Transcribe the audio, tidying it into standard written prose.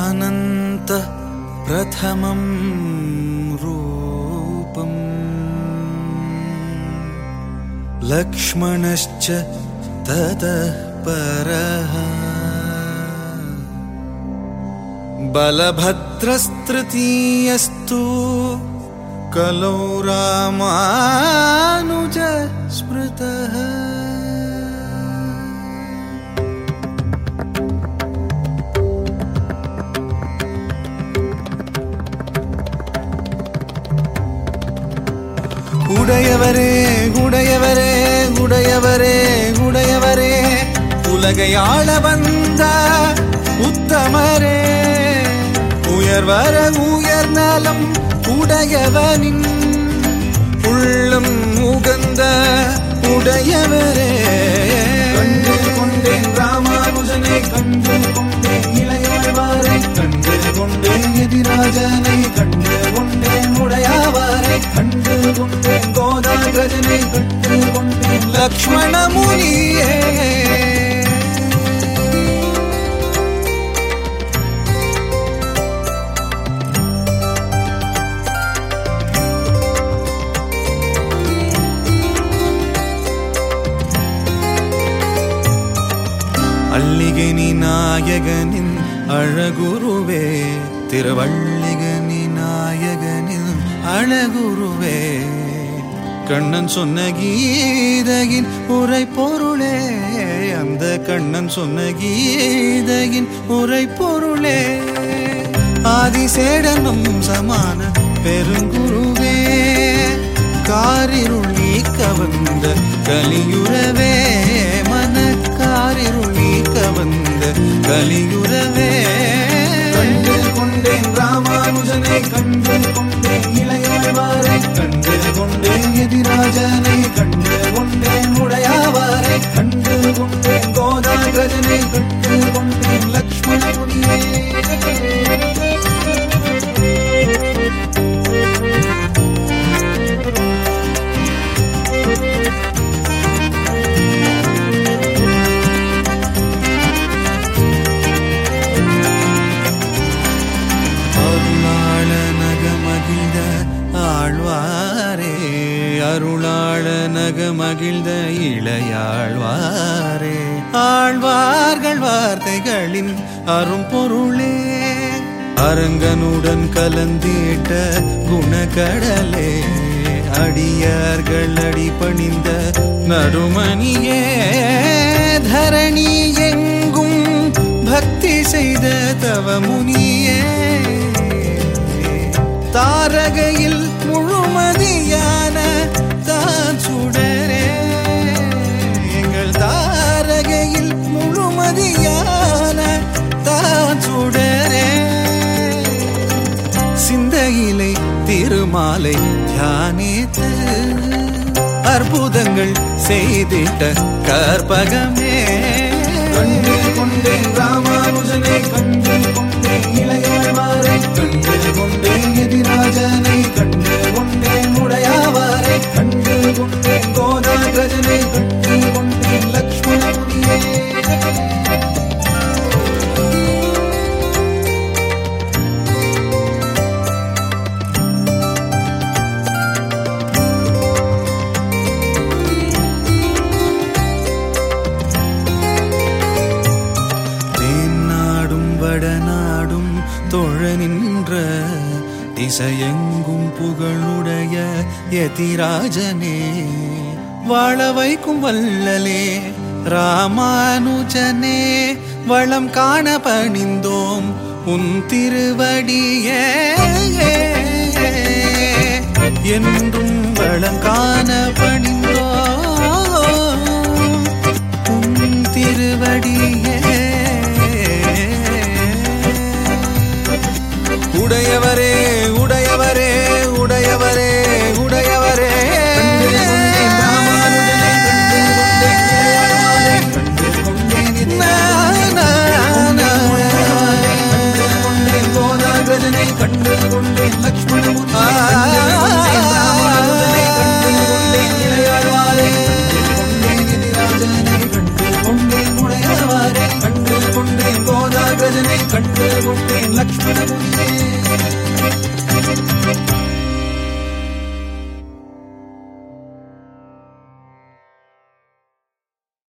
अनंत प्रथमं रूपं लक्ष्मणश्च ततः परः बलभद्रस्तृतीयस्तु कलौ रामानुज स्मृतः உடையவரே உடையவரே உடையவரே உடையவரே உலகை ஆள வந்த உத்தமரே உயர்வர உயர் நலம் உடையவனின் உள்ளம் உகந்த உடையவரே கண்டு கொண்டேன் ராமானுஜனை கண்டு கொண்டேன் இளையவாரை கண்டு கொண்டேன் எதிராஜனை கண்டு கொண்டேன் உடையாவாரை கண்டு கொண்டேன் கோதாகிரஜனை கண்டு கொண்டேன் லக்ஷ்மண முனியே அள்ளிகனி நாயகனின் அழகுருவே திருவள்ளிகனி நாயகனின் அழகுருவே கண்ணன் சொன்ன கீதையின் உரை பொருளே அந்த கண்ணன் சொன்ன கீதையின் உரை பொருளே ஆதிசேடனும் சமான பெருங்குருவே காரிருள் நீக்க வந்த கலியுறவே மனக்காரிருள் நீக்க வந்த கலியுறவே கண்டு கொண்டேன் ராமானுஜனை கண்டு கொண்டேன் இளையவாரை கண்டு கொண்டேன் எதிராஜனை கண்டு கொண்டேன் உடையாவாரை கண்டு கொண்டேன் கோதாகிரஜனை கண்டு கொண்டேன் லக்ஷ்மண முனியே அருளாள நகமகிழ்ந்த இளையாழ்வாரே ஆழ்வார்கள் வார்த்தைகளின் அரும்பொருளே அரங்கனுடன் கலந்திட்ட குணக்கடலே அடியார்கள் அடிபணிந்த நடுமணியே தரணி எங்கும் பக்தி செய்த தவமுனியே தாரகையில் முழுமதியான தான் சுடரே எங்கள் தாரகையில் முழுமதியான தான் சுடரே சிந்தையிலை திருமாலை தியானித்து அற்புதங்கள் செய்திட்ட கற்பகமே கண்டு கொண்டேன் ராமானுஜனை கண்டு கொண்டேன் இளையவாரை கண்டு கொண்டேன் எதிராஜனை கண்டு கொண்டேன் உடையாவாரை கண்டு கொண்டேன் கோதாகிரஜனை கண்டு கொண்டேன் லக்ஷ்மண முனியே வடநாடும் தொழ நின்ற திசையெங்கும் புகழுடைய யதிராஜனே வாழ வைக்கும் வல்லலே ராமானுஜனே வளம் காண பணிந்தோம் உன் திருவடியே என்றும் வளம் காண பணி